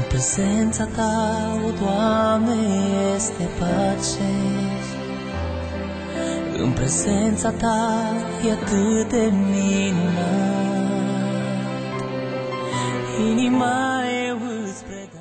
prezența Ta, o Doamne, este pace. În prezența Ta e atât de minunat. Inima eu îți predau.